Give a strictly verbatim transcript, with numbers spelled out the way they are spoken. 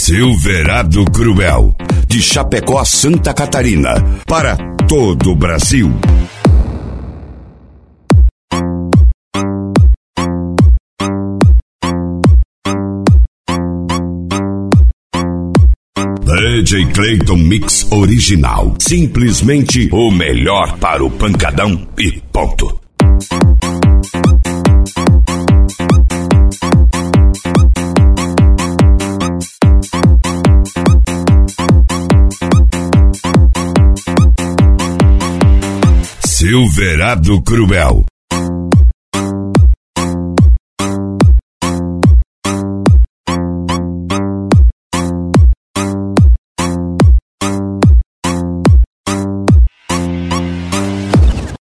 Silverado Cruel, de Chapecó, Santa Catarina, para todo o Brasil. D J Clayton Mix Original. Simplesmente o melhor para o pancadão e ponto. Silverado Cruel.